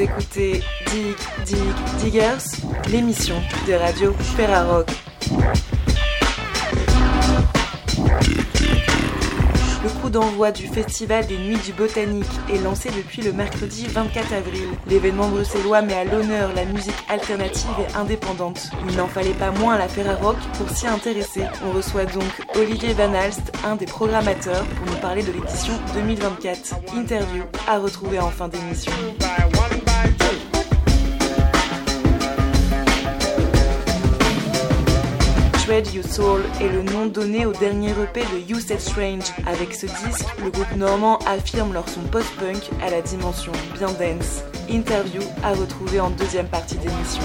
écoutez Diggers, l'émission de Radio Ferrarock. Le coup d'envoi du Festival des Nuits du Botanique est lancé depuis le mercredi 24 avril. L'événement bruxellois met à l'honneur la musique alternative et indépendante. Il n'en fallait pas moins à la Ferrarock pour s'y intéresser. On reçoit donc Olivier Van Alst, un des programmateurs, pour nous parler de l'édition 2024. Interview à retrouver en fin d'émission. Shred You Soul est le nom donné au dernier EP de You Set Strange. Avec ce disque, le groupe normand affirme leur son post-punk à la dimension bien dance. Interview à retrouver en deuxième partie d'émission.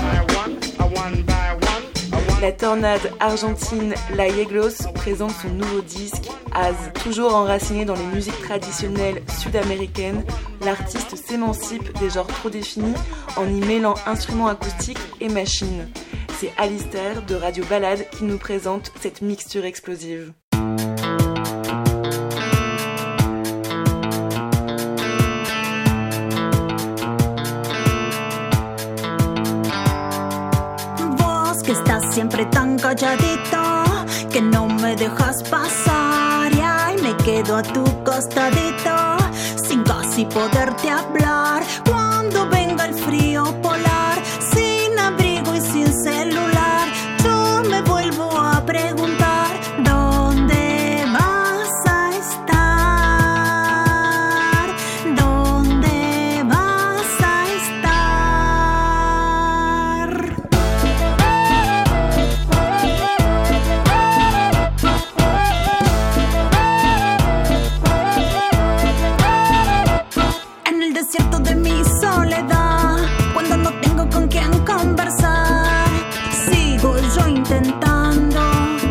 La tornade argentine La Yeglos présente son nouveau disque, Az. Toujours enraciné dans les musiques traditionnelles sud-américaines, l'artiste s'émancipe des genres trop définis en y mêlant instruments acoustiques et machines. C'est Alistair de Radio Ballade qui nous présente cette mixture explosive. Vos que estás siempre tan calladito, que no me dejas pasar y ay, me quedo a tu costadito, sin casi poderte hablar. Cuando venga el frío polar, sin abrigo y sin celular, yo me vuelvo a preguntar, ¿dónde vas a estar? ¿Dónde vas a estar? En el desierto de mi soledad, cuando no tengo con quién conversar, sigo yo intentando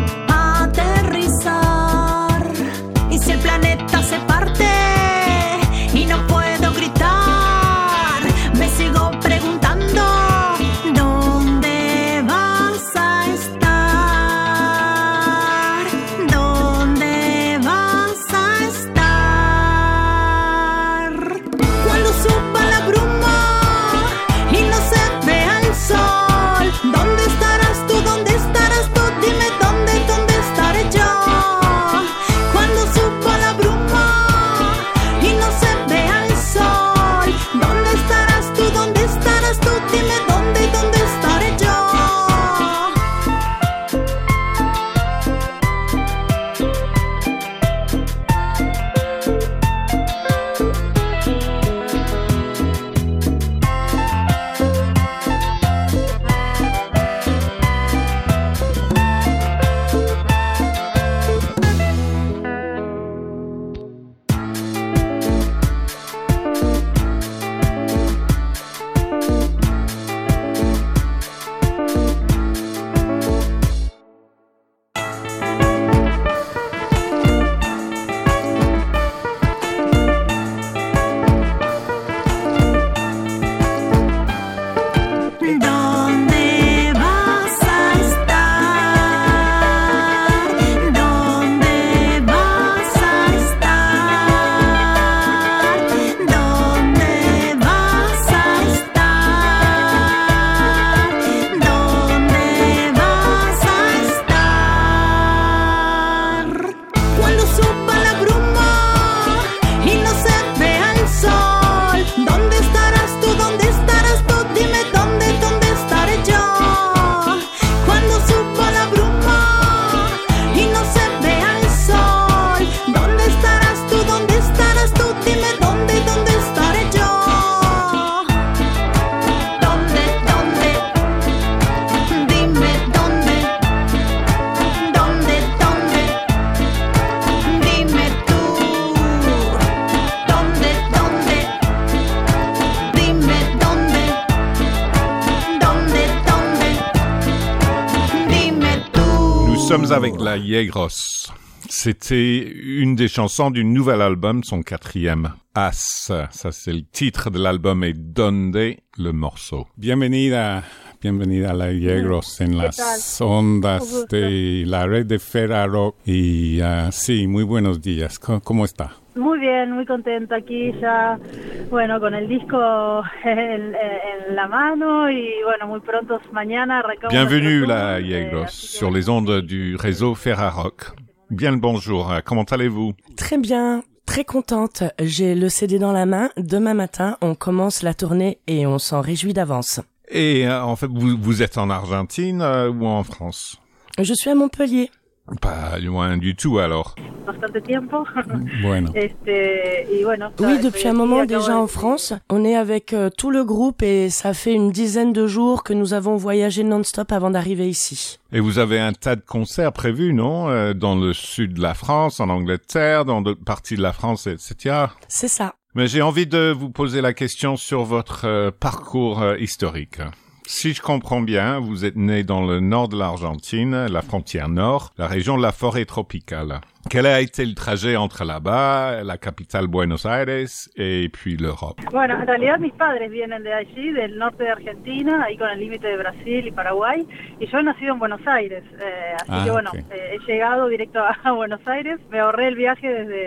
aterrizar. Y si el planeta se parte y no puedo gritar, me sigo preguntando, ¿dónde vas a estar? ¿Dónde vas a estar? Cuando suba la bruma y no se vea el sol, ¿dónde estarás tú? ¿Dónde estarás tú? Dime dónde estaré yo. Cuando suba la bruma y no se vea el sol, ¿dónde estarás tú? ¿Dónde estarás tú? Dime dónde estaré yo. ¿Dónde vas a estar? ¿Dónde vas a estar? ¿Dónde vas a estar? ¿Dónde vas a estar? Cuando suba la bruma y no se vea el sol, ¿dónde estarás tú? ¿Dónde estarás tú? Dime dónde estaré yo. Cuando suba la bruma y no se vea el sol, ¿dónde estarás tú? ¿Dónde estarás tú? Dime dónde estaré yo. ¿Dónde? Dime dónde. ¿Dónde? Dime tú. ¿Dónde? Dime dónde. Dime tú. Nous sommes avec La Yegros. C'était une des chansons du nouvel album, son 4e, As. Ça, c'est le titre de l'album et Donde, le morceau. Bienvenida a La Yegros en las ondas de la red de Ferrarock. Y sí, muy buenos días. ¿Cómo está? Muy bien, muy contenta aquí ya, bueno, con el disco en la mano y bueno, muy pronto mañana arrancamos. Bienvenue la Yegros sur les ondes du réseau Ferrarock. Bien le bonjour, comment allez-vous? Très bien, très contente. J'ai le CD dans la main. Demain matin, on commence la tournée et on s'en réjouit d'avance. Et en fait, vous êtes en Argentine ou en France? Je suis à Montpellier. Pas loin du tout alors. Bastante tiempo. Bueno. Y bueno, Oui, depuis un moment déjà en France. On est avec tout le groupe et ça fait une dizaine de jours que nous avons voyagé non-stop avant d'arriver ici. Et vous avez un tas de concerts prévus, non? Dans le sud de la France, en Angleterre, dans d'autres parties de la France, etc. C'est ça. Mais j'ai envie de vous poser la question sur votre parcours historique. Si je comprends bien, vous êtes né dans le nord de l'Argentine, la frontière nord, la région de la forêt tropicale. Quel a été le trajet entre là-bas, la capitale Buenos Aires et puis l'Europe? Bueno, en realidad mis padres vienen de allí, del norte de Argentina, ahí con el límite de Brasil y Paraguay, y yo he nacido en Buenos Aires, así que bueno, he llegado directo a Buenos Aires, me ahorré el viaje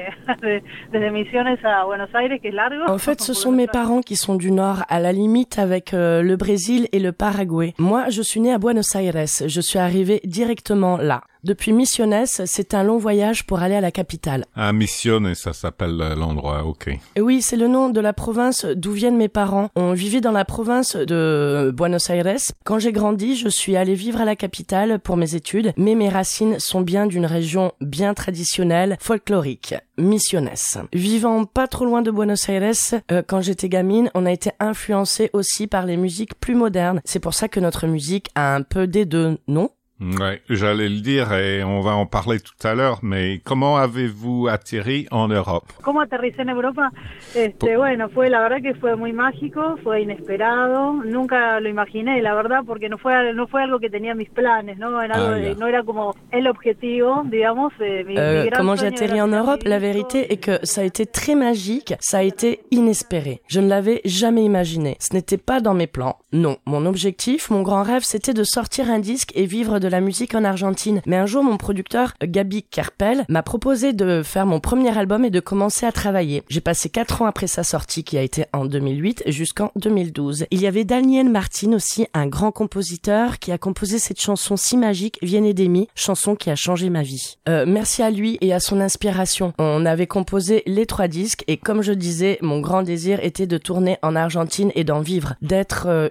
desde Misiones a Buenos Aires, que es largo. En fait, ce sont mes parents qui sont du nord, à la limite avec le Brésil et le Paraguay. Moi, je suis née à Buenos Aires, je suis arrivée directement là. Depuis Misiones, c'est un long voyage pour aller à la capitale. Ah, Misiones, ça s'appelle l'endroit, ok. Et oui, c'est le nom de la province d'où viennent mes parents. On vivait dans la province de Buenos Aires. Quand j'ai grandi, je suis allée vivre à la capitale pour mes études, mais mes racines sont bien d'une région bien traditionnelle, folklorique, Misiones. Vivant pas trop loin de Buenos Aires, quand j'étais gamine, on a été influencé aussi par les musiques plus modernes. C'est pour ça que notre musique a un peu des deux, non? Ouais, j'allais le dire et on va en parler tout à l'heure, mais comment avez-vous atterri en Europe? ¿Cómo aterricé en Europa? Bueno, la verdad que fue muy mágico, fue inesperado, nunca lo imaginé, la verdad, porque no fue algo que tenía mis planes, ¿no? No era como el objetivo, digamos. Comment j'ai atterri en Europe? La vérité est que ça a été très magique, ça a été inespéré. Je ne l'avais jamais imaginé. Ce n'était pas dans mes plans. Non, mon objectif, mon grand rêve, c'était de sortir un disque et vivre de la musique en Argentine. Mais un jour, mon producteur, Gaby Kerpel, m'a proposé de faire mon premier album et de commencer à travailler. J'ai passé 4 ans après sa sortie, qui a été en 2008, jusqu'en 2012. Il y avait Daniel Martin aussi, un grand compositeur qui a composé cette chanson si magique, Viene de mi, chanson qui a changé ma vie. Merci à lui et à son inspiration. On avait composé les 3 disques et comme je disais, mon grand désir était de tourner en Argentine et d'en vivre, d'être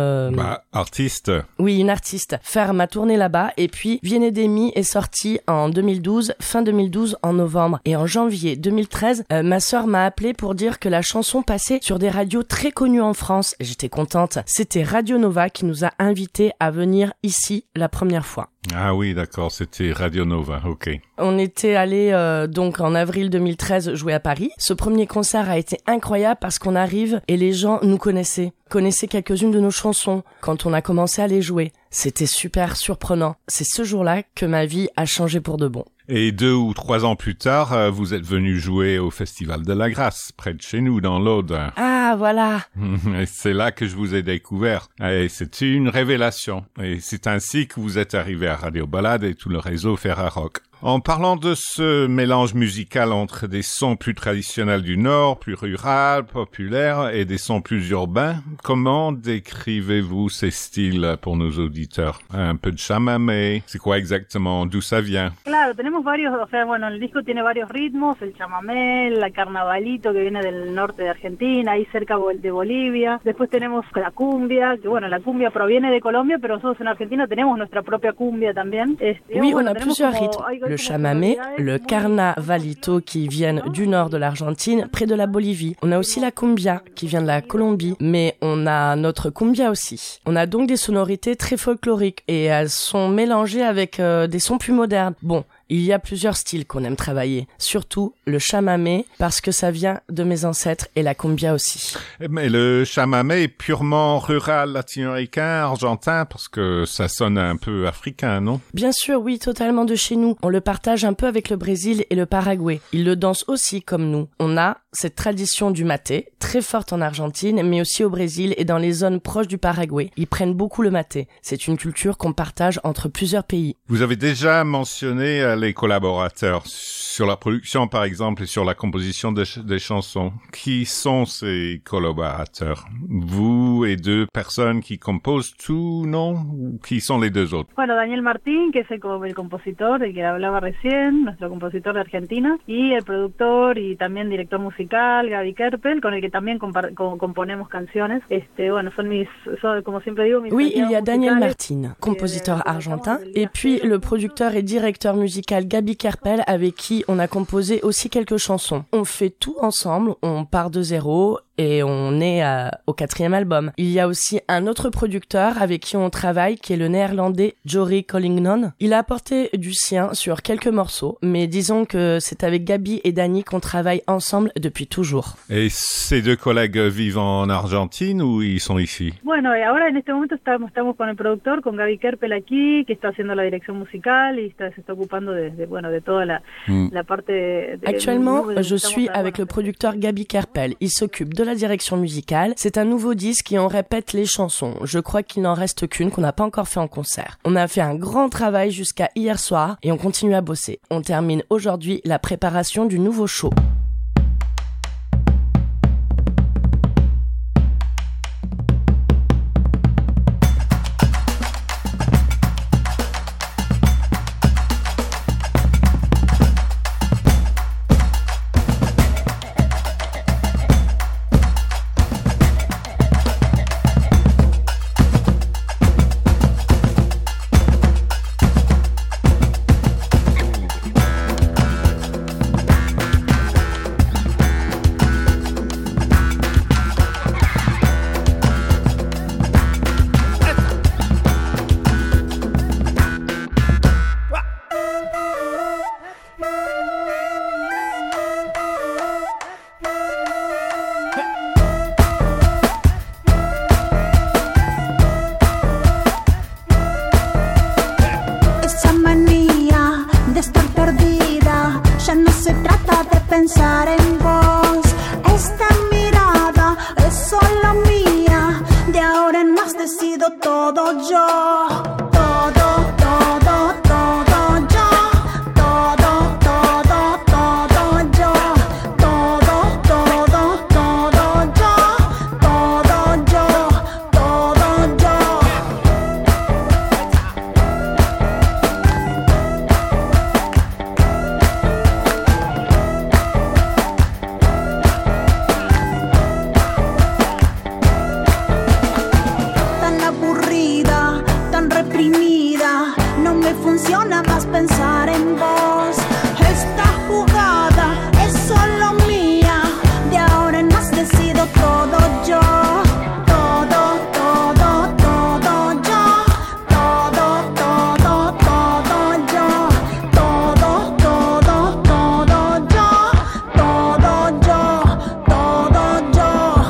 artiste. Oui, une artiste. Faire ma tournée là-bas et puis Viene de mi est sorti en 2012, fin 2012 en novembre et en janvier 2013, ma sœur m'a appelé pour dire que la chanson passait sur des radios très connues en France. J'étais contente. C'était Radio Nova qui nous a invités à venir ici la première fois. Ah oui, d'accord, c'était Radio Nova, ok. On était allé donc en avril 2013 jouer à Paris. Ce premier concert a été incroyable parce qu'on arrive et les gens nous connaissaient quelques-unes de nos chansons quand on a commencé à les jouer. C'était super surprenant. C'est ce jour-là que ma vie a changé pour de bon. Et 2 ou 3 ans plus tard, vous êtes venu jouer au Festival de la Grâce, près de chez nous, dans l'Aude. Ah, voilà. Et c'est là que je vous ai découvert. Et c'est une révélation. Et c'est ainsi que vous êtes arrivé à Radio Balade et tout le réseau Ferrarock. En parlant de ce mélange musical entre des sons plus traditionnels du Nord, plus rural, populaires, et des sons plus urbains, comment décrivez-vous ces styles pour nos auditeurs? Un peu de chamamé, c'est quoi exactement? D'où ça vient? Claro, tenemos varios, el disco tiene varios ritmos, el chamamé, el carnavalito que viene del norte de Argentina, ahí cerca de Bolivia. Después tenemos la cumbia, que la cumbia proviene de Colombia, pero nosotros en Argentina tenemos nuestra propia cumbia también. Oui, on a plusieurs rythmes. Le chamamé, le carnavalito qui viennent du nord de l'Argentine, près de la Bolivie. On a aussi la cumbia qui vient de la Colombie, mais on a notre cumbia aussi. On a donc des sonorités très folkloriques et elles sont mélangées avec des sons plus modernes. Bon, il y a plusieurs styles qu'on aime travailler, surtout le chamamé parce que ça vient de mes ancêtres et la cumbia aussi. Mais le chamamé est purement rural latino-américain, argentin, parce que ça sonne un peu africain, non? Bien sûr, oui, totalement de chez nous. On le partage un peu avec le Brésil et le Paraguay. Ils le dansent aussi comme nous. On a cette tradition du maté, très forte en Argentine, mais aussi au Brésil et dans les zones proches du Paraguay. Ils prennent beaucoup le maté. C'est une culture qu'on partage entre plusieurs pays. Vous avez déjà mentionné les collaborateurs. sur la production, par exemple, et sur la composition des chansons, qui sont ces collaborateurs? Vous et deux personnes qui composent tout, non? Ou qui sont les deux autres? Bueno, Daniel Martín, que es el compositor del que hablaba recién, nuestro compositor de Argentina, y el productor y también director musical, Gaby Kerpel, con el que también componemos canciones. Bueno, son, como siempre digo, mis Oui, il y a Daniel musicales. Martin, compositeur argentin, et puis le producteur et directeur musical Gaby Kerpel, avec qui on a composé aussi quelques chansons. On fait tout ensemble, on part de zéro et on est au 4e album. Il y a aussi un autre producteur avec qui on travaille, qui est le néerlandais Jory Collingnon. Il a apporté du sien sur quelques morceaux, mais disons que c'est avec Gaby et Dani qu'on travaille ensemble depuis toujours. Et ces deux collègues vivent en Argentine ou ils sont ici? Bueno, y ahora en este momento estamos con el productor, con Gaby Kerpel aquí, que está haciendo la dirección musical y se está ocupando de toda la parte de Actuellement, je suis avec le producteur Gaby Kerpel. Il s'occupe de la direction musicale. C'est un nouveau disque et on répète les chansons. Je crois qu'il n'en reste qu'une qu'on n'a pas encore fait en concert. On a fait un grand travail jusqu'à hier soir et on continue à bosser. On termine aujourd'hui la préparation du nouveau show. Pensar en vos, esta mirada es solo mía. De ahora en más decido todo yo. Todo, todo, todo yo. Todo, todo, todo yo. Todo, todo, todo yo. Todo yo, todo yo. No me funciona más pensar en vos. Esta jugada es solo mía. De ahora en más decido todo yo. Todo, todo, todo yo. Todo, todo, todo yo. Todo, todo, todo yo. Todo yo, todo yo.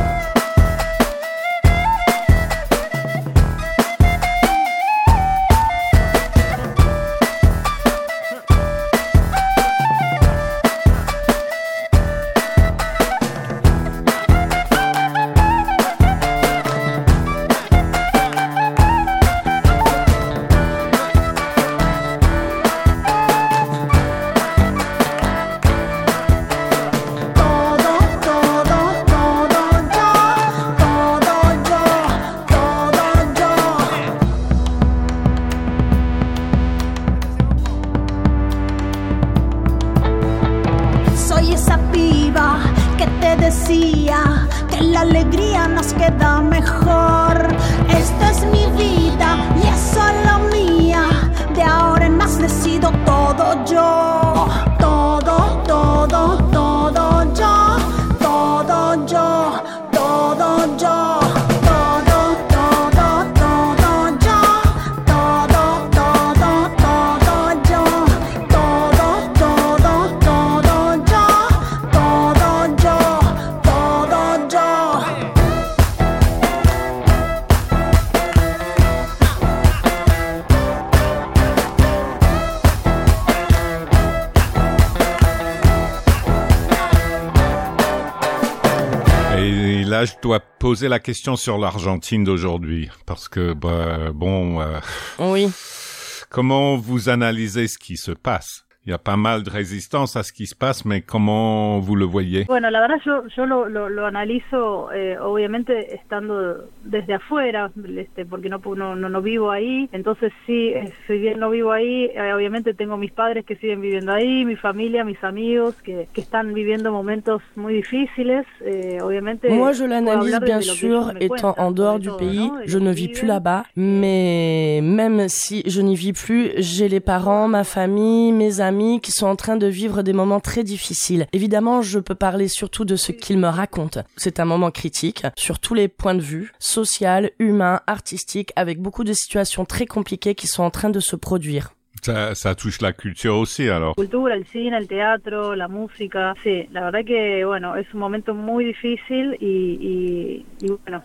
Decía que la alegría nos queda mejor. Esta es mi vida y es solo mía. De ahora en más decido todo yo. Todo, todo, todo yo. Todo yo, todo yo. Todo, todo, todo yo. Todo, todo, todo yo. Todo, todo, todo yo. Todo yo. Todo yo. Et là, je dois poser la question sur l'Argentine d'aujourd'hui, parce que, Oui. comment vous analysez ce qui se passe? Il y a pas mal de résistance à ce qui se passe, mais comment vous le voyez? Bueno, la verdad yo lo analizo obviamente estando desde afuera, porque no vivo ahí, entonces sí, si bien no vivo ahí, obviamente tengo mis padres que siguen viviendo ahí, mi familia, mis amigos que están viviendo momentos muy difíciles, obviamente. Moi je l'analyse bien sûr, étant en dehors du pays, je ne vis plus là-bas, mais même si je n'y vis plus, j'ai les parents, ma famille, mes amis qui sont en train de vivre des moments très difficiles. Évidemment, je peux parler surtout de ce qu'ils me racontent. C'est un moment critique, sur tous les points de vue, social, humain, artistique, avec beaucoup de situations très compliquées qui sont en train de se produire. Ça touche la culture aussi, alors. Cultura, el cine, el teatro, la música. Sí, la verdad que, bueno, es un momento muy difícil y bueno,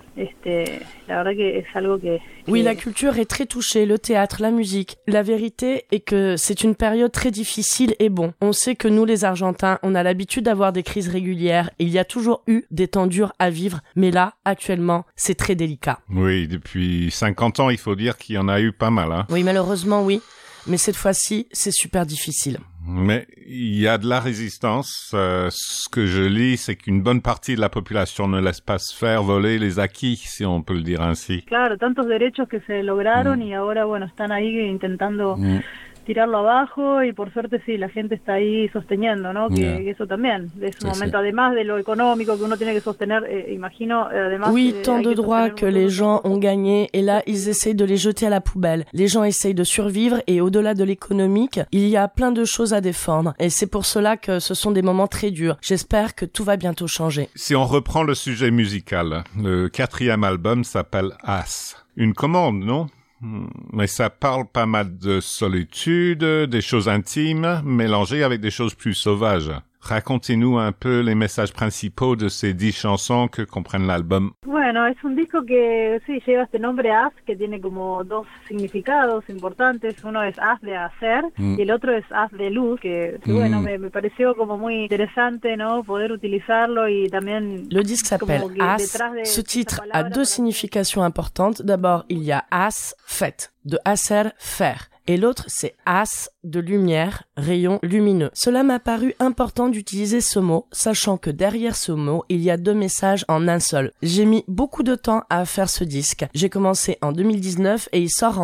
la verdad que es algo que... Oui, la culture est très touchée, le théâtre, la musique. La vérité est que c'est une période très difficile et bon, on sait que nous, les Argentins, on a l'habitude d'avoir des crises régulières. Il y a toujours eu des temps durs à vivre, mais là, actuellement, c'est très délicat. Oui, depuis 50 ans, il faut dire qu'il y en a eu pas mal, hein. Oui, malheureusement, oui. Mais cette fois-ci, c'est super difficile. Mais il y a de la résistance. Ce que je lis, c'est qu'une bonne partie de la population ne laisse pas se faire voler les acquis, si on peut le dire ainsi. Claro, tantos derechos que se lograron y ahora, bueno, están ahí intentando tirarlo abajo y por suerte sí, la gente está ahí sosteniendo, ¿no? Que eso también, de ese momento, además de lo económico que uno tiene que sostener, imagino, además... Oui, tant de droits que les gens ont gagnés et là, ils essayent de les jeter à la poubelle. Les gens essayent de survivre et au-delà de l'économique, il y a plein de choses à défendre et c'est pour cela que ce sont des moments très durs. J'espère que tout va bientôt changer. Si on reprend le sujet musical, le 4e album s'appelle As. Une commande, non? Mais ça parle pas mal de solitude, des choses intimes, mélangées avec des choses plus sauvages. Racontez-nous un peu les messages principaux de ces 10 chansons que comprennent l'album. Bueno, es un disco que sí lleva este nombre Haz, que tiene como dos significados importantes. Uno es haz de hacer y el otro es haz de luz, que bueno, me pareció como muy interesante, ¿no? Poder utilizarlo y también... Le disque s'appelle Haz. Ce titre a deux significations importantes. D'abord, il y a Haz, fête, de hacer, faire. Et l'autre, c'est Haz, de lumière, rayon lumineux. Cela m'a paru important d'utiliser ce mot, sachant que derrière ce mot, il y a deux messages en un seul. J'ai mis beaucoup de temps à faire ce disque. J'ai commencé en 2019 et il sort en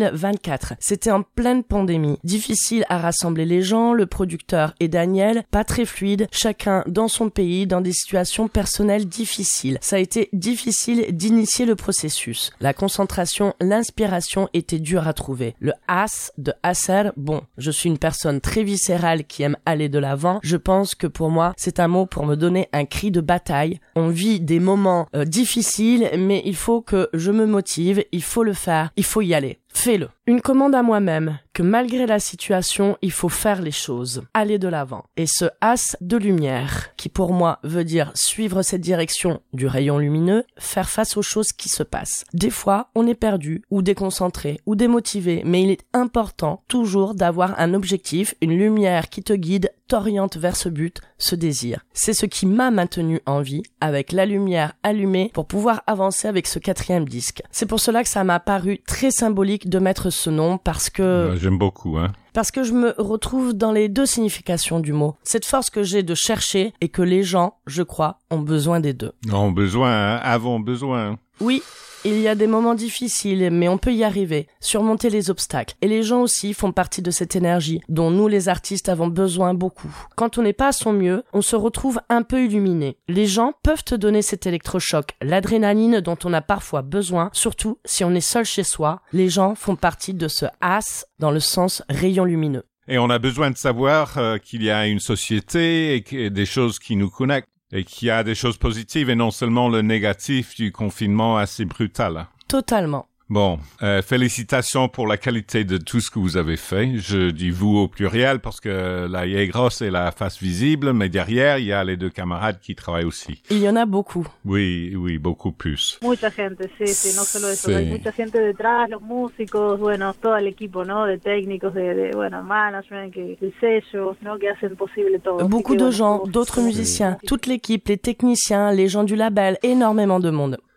2024. C'était en pleine pandémie. Difficile à rassembler les gens, le producteur et Daniel, pas très fluide, chacun dans son pays, dans des situations personnelles difficiles. Ça a été difficile d'initier le processus. La concentration, l'inspiration étaient dures à trouver. Le Haz de hacer, bon, je suis une personne très viscérale qui aime aller de l'avant. Je pense que pour moi, c'est un mot pour me donner un cri de bataille. On vit des moments difficiles, mais il faut que je me motive, il faut le faire, il faut y aller. Fais-le. Une commande à moi-même, que malgré la situation, il faut faire les choses, aller de l'avant. Et ce Haz de lumière, qui pour moi veut dire suivre cette direction du rayon lumineux, faire face aux choses qui se passent. Des fois, on est perdu, ou déconcentré, ou démotivé, mais il est important toujours d'avoir un objectif, une lumière qui te guide, t'oriente vers ce but, ce désir. C'est ce qui m'a maintenu en vie, avec la lumière allumée, pour pouvoir avancer avec ce 4e disque. C'est pour cela que ça m'a paru très symbolique de mettre ce nom, parce que... J'aime beaucoup, hein. Parce que je me retrouve dans les deux significations du mot. Cette force que j'ai de chercher et que les gens, je crois, ont besoin des deux. Ont besoin, hein, avons besoin. Oui. Il y a des moments difficiles, mais on peut y arriver, surmonter les obstacles. Et les gens aussi font partie de cette énergie, dont nous les artistes avons besoin beaucoup. Quand on n'est pas à son mieux, on se retrouve un peu illuminé. Les gens peuvent te donner cet électrochoc, l'adrénaline dont on a parfois besoin, surtout si on est seul chez soi. Les gens font partie de ce Haz dans le sens rayon lumineux. Et on a besoin de savoir qu'il y a une société et des choses qui nous connectent. Et qu'il y a des choses positives et non seulement le négatif du confinement assez brutal. Totalement. Bon, félicitations pour la qualité de tout ce que vous avez fait. Je dis vous au pluriel parce que la Yegros est la face visible, mais derrière, il y a les deux camarades qui travaillent aussi. Il y en a beaucoup. Oui, beaucoup plus. Mucha gente, sí, no solo eso. Sí. Hay mucha gente detrás, los músicos, bueno, todo el equipo, ¿no? De técnicos, bueno, management, el sello, ¿no? Que hacen posible todo. Beaucoup de gens, d'autres musiciens, toute l'équipe, les techniciens, les gens du label, énormément de monde.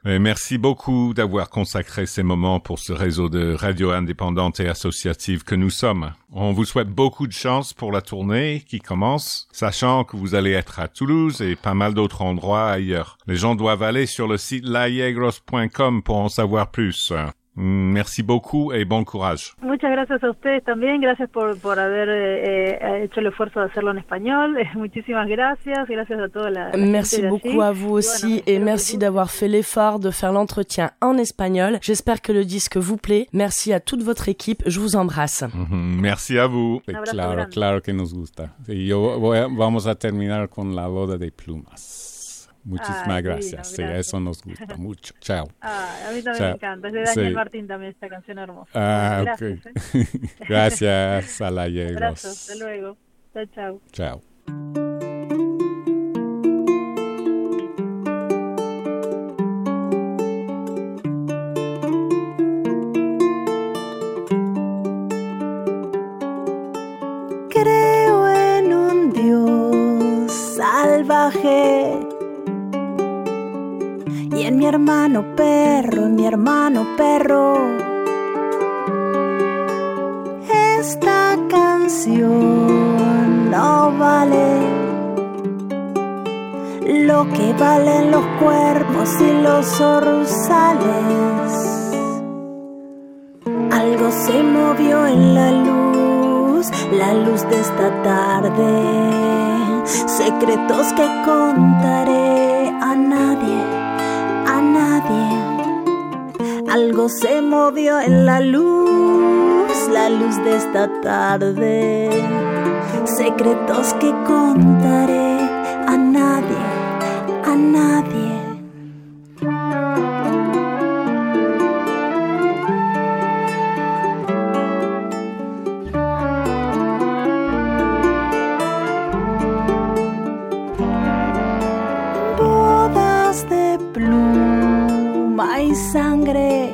Et merci beaucoup d'avoir consacré ces moments pour ce réseau de radios indépendantes et associatives que nous sommes. On vous souhaite beaucoup de chance pour la tournée qui commence, sachant que vous allez être à Toulouse et pas mal d'autres endroits ailleurs. Les gens doivent aller sur le site layegros.com pour en savoir plus. Merci beaucoup et bon courage. Muchas gracias a ustedes también, gracias por haber hecho el esfuerzo de hacerlo en español. Muchísimas gracias, gracias a toda la Merci beaucoup à vous aussi et merci d'avoir fait l'effort de faire l'entretien en espagnol. J'espère que le disque vous plaît. Merci à toute votre équipe, je vous embrasse. Merci à vous. Claro que nos gusta. Y vamos a terminar con La boda de plumas. Muchísimas gracias. Sí, eso nos gusta mucho. Chao. A mí también me encanta. Es de Daniel Martín también esta canción hermosa. Gracias. Okay. Gracias a la Yegros. Abrazos. Hasta luego. Chao. Chao. Creo en un Dios salvaje y en mi hermano perro. Esta canción no vale lo que valen los cuervos y los zorzales. Algo se movió en la luz de esta tarde. Secretos que contaré a nadie. Algo se movió en la luz de esta tarde. Secretos que contaré a nadie. Bodas de pluma y sangre.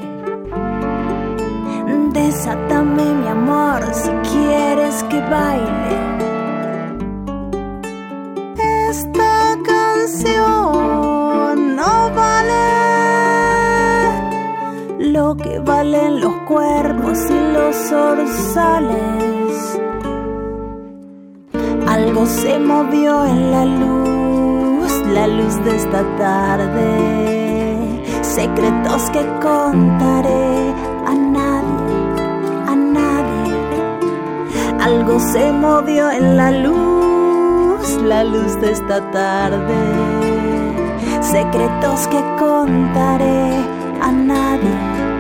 Desátame mi amor si quieres que baile. Esta canción no vale lo que valen los cuervos y los zorzales. Algo se movió en la luz de esta tarde. Secretos que contaré a nadie. Algo se movió en la luz de esta tarde. Secretos que contaré a nadie.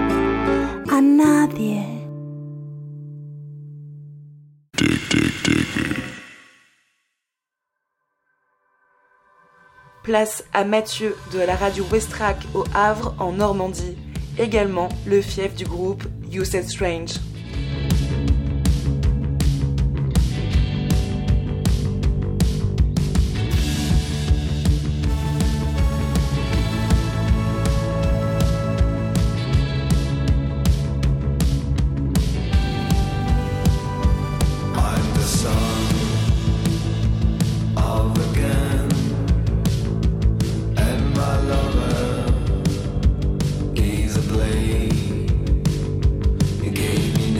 Place à Mathieu de la radio Westrack au Havre en Normandie, également le fief du groupe You Said Strange. Gave me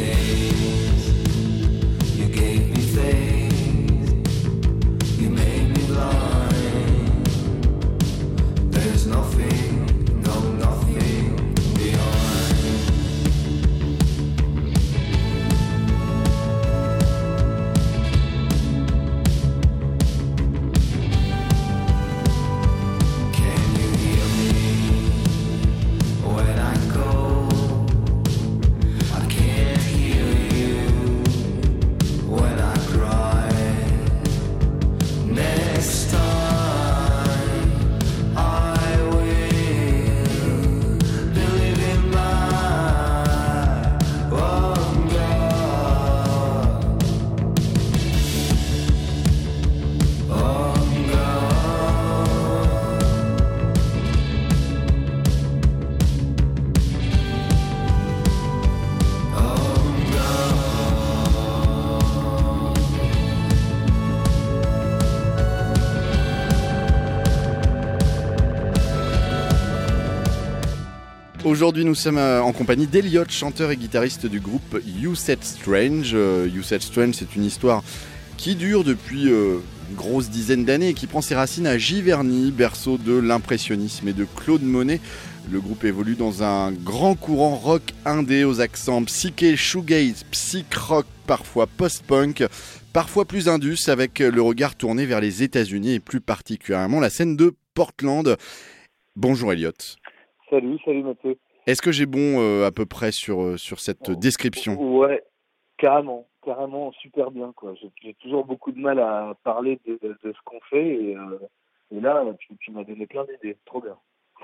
Aujourd'hui, nous sommes en compagnie d'Elliot, chanteur et guitariste du groupe You Said Strange. You Said Strange, c'est une histoire qui dure depuis une grosse dizaine d'années et qui prend ses racines à Giverny, berceau de l'impressionnisme et de Claude Monet. Le groupe évolue dans un grand courant rock indé aux accents psyché, shoegaze, psych-rock, parfois post-punk, parfois plus indus, avec le regard tourné vers les États-Unis et plus particulièrement la scène de Portland. Bonjour Elliot. Salut Mathieu. Est-ce que j'ai bon à peu près sur cette description ? Ouais, carrément, super bien, quoi. J'ai toujours beaucoup de mal à parler de ce qu'on fait et là, tu m'as donné plein d'idées, trop bien.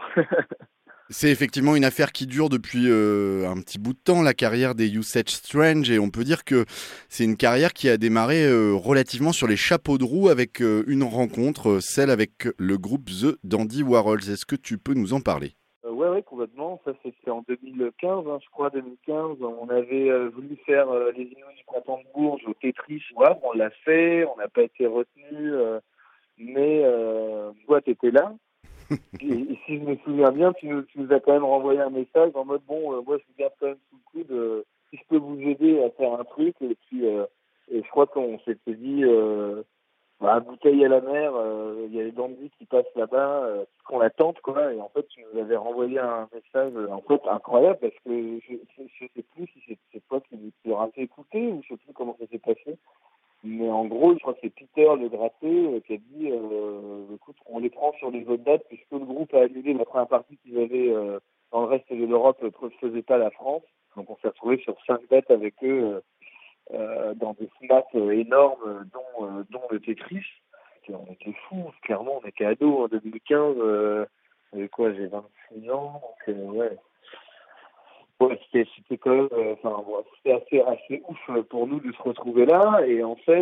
C'est effectivement une affaire qui dure depuis un petit bout de temps, la carrière des You Said Strange, et on peut dire que c'est une carrière qui a démarré relativement sur les chapeaux de roue avec une rencontre, celle avec le groupe The Dandy Warhols. Est-ce que tu peux nous en parler ? Ouais, complètement. Ça, c'était en 2015, je crois, 2015. On avait voulu faire les Inuits du printemps de Bourges au Tetris. Ouais, on l'a fait, on n'a pas été retenu, mais toi, t'étais là. Et si je me souviens bien, tu nous as quand même renvoyé un message en mode moi je garde quand même sous le coude si je peux vous aider à faire un truc. Et puis et je crois qu'on s'était dit bouteille à la mer, il y a les bandits qui passent là-bas, qu'on l'attente quoi. Et en fait tu nous avais renvoyé un message en fait incroyable parce que je sais plus si c'est toi qui leur as fait écouter ou je sais plus comment ça s'est passé. Mais en gros, je crois que c'est Peter le gratté qui a dit écoute, on les prend sur les autres dates puisque le groupe a annulé la première partie qu'ils avaient dans le reste de l'Europe, ne faisait pas la France. Donc on s'est retrouvé sur 5 dates avec eux dans des formats énormes dont le Tetris. On était fous, clairement, on était ados en 2015. J'ai 26 ans, donc ouais. Ouais, c'était quand même, c'était assez ouf pour nous de se retrouver là. Et en fait,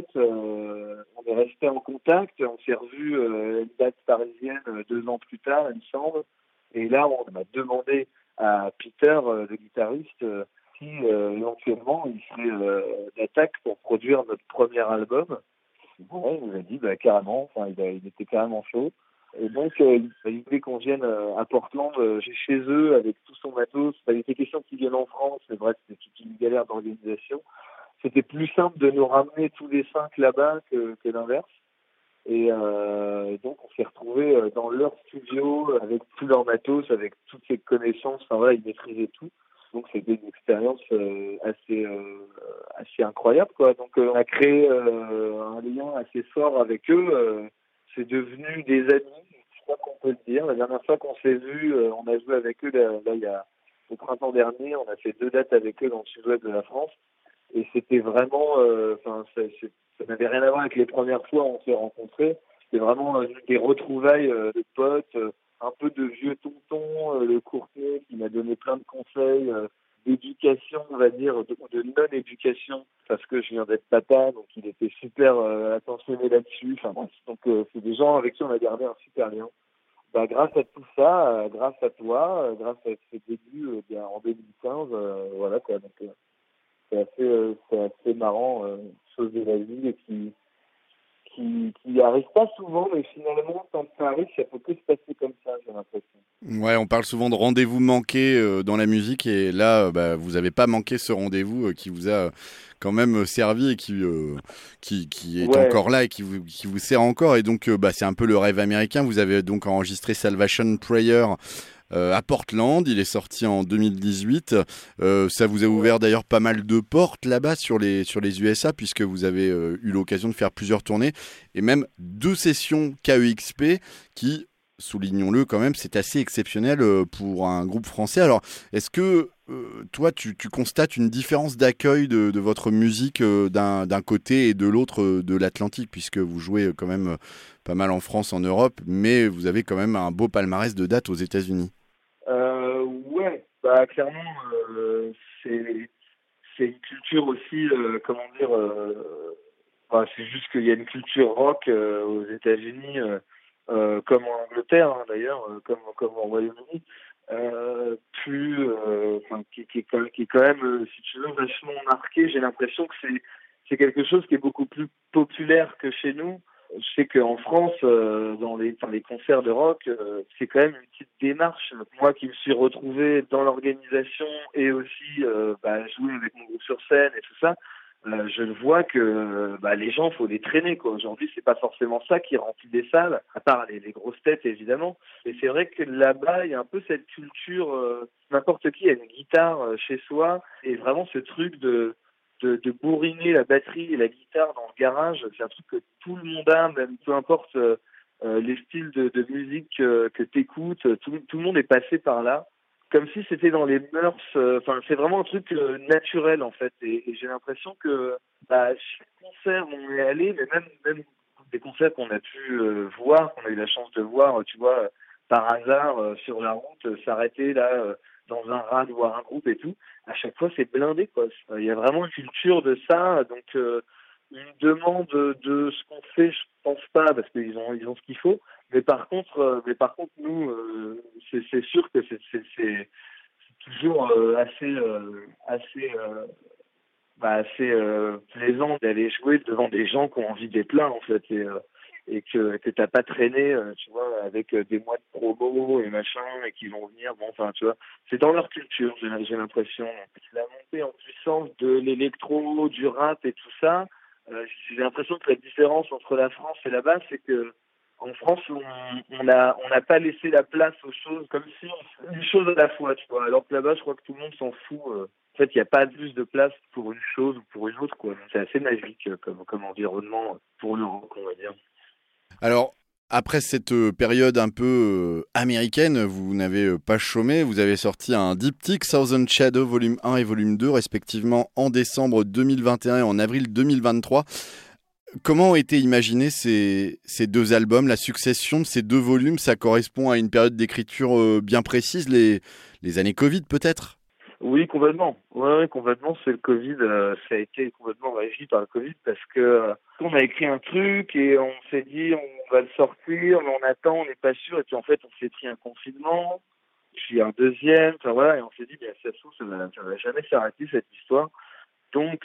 on est resté en contact. On s'est revu une date parisienne 2 ans plus tard, il me semble. Et là, on a demandé à Peter, le guitariste, si éventuellement il serait d'attaque pour produire notre premier album. Bon, il nous a dit carrément. Il était carrément chaud. Et donc, il voulait qu'on vienne à Portland, chez eux, avec tout son matos. Il était question qu'ils viennent en France, mais bref, c'était toute une galère d'organisation. C'était plus simple de nous ramener tous les 5 là-bas que l'inverse. Et donc, on s'est retrouvés dans leur studio, avec tout leur matos, avec toutes ces connaissances. Ils maîtrisaient tout. Donc, c'était une expérience assez incroyable, quoi. Donc, on a créé un lien assez fort avec eux. C'est devenu des amis, je crois qu'on peut le dire. La dernière fois qu'on s'est vus, on a joué avec eux, là il y a au printemps dernier, on a fait 2 dates avec eux dans le sud-ouest de la France. Et c'était vraiment, ça n'avait rien à voir avec les premières fois où on s'est rencontrés. C'était vraiment des retrouvailles de potes, un peu de vieux tonton, le courtier qui m'a donné plein de conseils, d'éducation, on va dire, de non-éducation, parce que je viens d'être papa, donc il était super attentionné là-dessus. Donc c'est des gens avec qui on a gardé un super lien. Grâce à tout ça, grâce à toi, grâce à ces débuts en 2015, voilà quoi. Donc c'est assez marrant, chose de la vie et qui arrive pas souvent, mais finalement, quand ça arrive, ça peut que se passer comme ça, j'ai l'impression. Ouais, on parle souvent de rendez-vous manqués dans la musique, et là, vous avez pas manqué ce rendez-vous qui vous a quand même servi et qui est encore là et qui vous sert encore. Et donc, c'est un peu le rêve américain. Vous avez donc enregistré Salvation Prayer à Portland, il est sorti en 2018. Ça vous a ouvert d'ailleurs pas mal de portes là-bas sur les USA, puisque vous avez eu l'occasion de faire plusieurs tournées et même 2 sessions KEXP qui, soulignons-le quand même, c'est assez exceptionnel pour un groupe français. Alors, est-ce que toi, tu constates une différence d'accueil de votre musique d'un côté et de l'autre de l'Atlantique, puisque vous jouez quand même pas mal en France, en Europe, mais vous avez quand même un beau palmarès de dates aux États-Unis? Ouais, clairement, c'est une culture aussi, c'est juste qu'il y a une culture rock aux États-Unis, comme en Angleterre d'ailleurs, comme au Royaume-Uni, qui est quand même, si tu veux, vachement marqué. J'ai l'impression que c'est quelque chose qui est beaucoup plus populaire que chez nous. je sais qu'en France, dans les concerts de rock, c'est quand même une petite démarche. Moi qui me suis retrouvé dans l'organisation et aussi jouer avec mon groupe sur scène et tout ça, je le vois que les gens, faut les traîner, quoi. Aujourd'hui, c'est pas forcément ça qui remplit des salles, à part les grosses têtes évidemment. Et c'est vrai que là-bas, il y a un peu cette culture, n'importe qui a une guitare chez soi, et vraiment ce truc de bourriner la batterie et la guitare dans le garage, c'est un truc que tout le monde a, même peu importe les styles de musique que t'écoutes, tout le monde est passé par là, comme si c'était dans les mœurs. C'est vraiment un truc naturel en fait, et j'ai l'impression que chaque concert où on est allé, mais même des concerts qu'on a pu voir, qu'on a eu la chance de voir, tu vois, par hasard sur la route, s'arrêter là dans un rad, voir un groupe et tout, à chaque fois c'est blindé, quoi. Il y a vraiment une culture de ça, donc une demande de ce qu'on fait, je pense pas, parce qu'ils ont ce qu'il faut, mais par contre nous, c'est sûr que c'est toujours assez plaisant d'aller jouer devant des gens qui ont envie d'être là, en fait, et que t'as pas traîné, tu vois, avec des mois de promo et machin, et qui vont venir, tu vois, c'est dans leur culture, j'ai l'impression. La montée en puissance de l'électro, du rap et tout ça, j'ai l'impression que la différence entre la France et là-bas, c'est que en France, on n'a pas laissé la place aux choses, comme si une chose à la fois, tu vois, alors que là-bas, je crois que tout le monde s'en fout. En fait, il n'y a pas plus de place pour une chose ou pour une autre, quoi. C'est assez magique comme environnement pour le rock, on va dire. Alors, après cette période un peu américaine, vous n'avez pas chômé, vous avez sorti un diptyque, Thousand Shadows volume 1 et volume 2, respectivement en décembre 2021 et en avril 2023. Comment ont été imaginés ces deux albums, la succession de ces deux volumes? Ça correspond à une période d'écriture bien précise, les années Covid peut-être? Oui, complètement. Ouais, complètement. C'est le Covid. Ça a été complètement régi par le Covid parce que on a écrit un truc et on s'est dit on va le sortir, mais on attend, on n'est pas sûr. Et puis en fait, on s'est pris un confinement, puis un deuxième. Enfin voilà, et on s'est dit bien ça se trouve, ça va jamais s'arrêter cette histoire. Donc